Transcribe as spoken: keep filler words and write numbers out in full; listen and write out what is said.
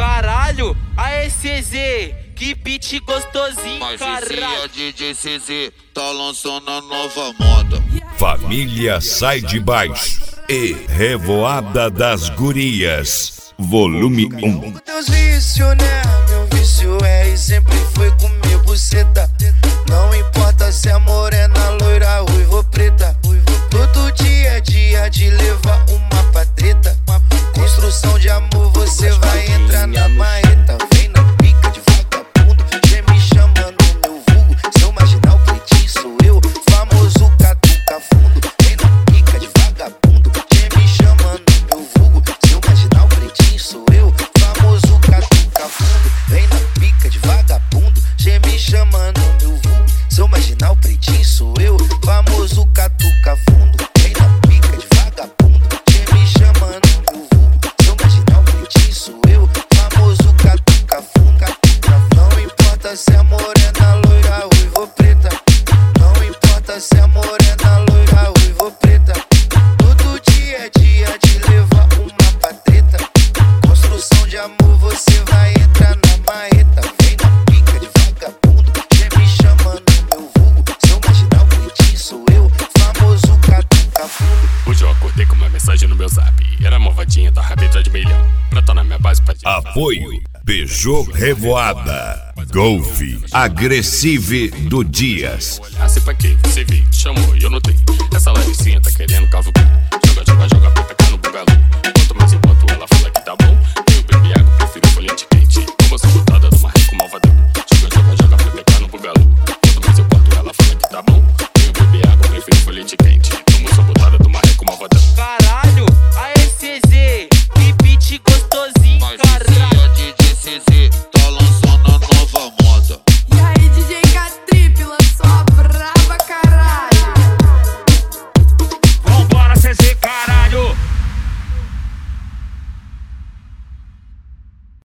Caralho, aê C Z, que beat gostosinho, Mas caralho. esse é D J C Z, tá lançando a nova moda. Família Sai de Baixo e Revoada das Gurias, volume um. Teus vícios, né? Meu vício é e sempre foi comer buceta. Não importa se é morena, loira, ruiva ou preta. Todo dia é dia de levar uma patreta. Construção de amor, você vai entrar na marreta. Vem na pica de vagabundo, vem me chamando meu vulgo. Seu marginal pretinho sou eu, famoso catuca fundo. Vem na pica de vagabundo, vem me chamando meu vulgo. Seu marginal pretinho sou eu, famoso catuca fundo. Vem na pica de vagabundo, vem me chamando meu vulgo. Seu marginal pretinho sou eu, famoso catuca fundo. Vem na pica de vagabundo, vem me chamando meu vulgo. Seu marginal pretinho sou eu, famoso catuca fundo. Não importa se é morena, loira, ruiva ou preta. Não importa se é morena, loira, ruiva ou preta. Todo dia é dia de levar uma patreta. Construção de amor, você vai entrar na marreta. Vem na pica de vagabundo, vem me chamando meu vulgo. Seu marginal pretinho sou eu, famoso catuca fundo. Hoje eu acordei com uma mensagem no meu zap. Era malvadinha da rabeta de milhão. Pra tá na minha base pra dizer. Apoio Peugeot Revoada, Golf, Agressive do Dias. Olhasse pra quê? Você veio, te chamou e eu notei. Essa laricinha tá querendo cavucar. Joga, joga, joga, aperta.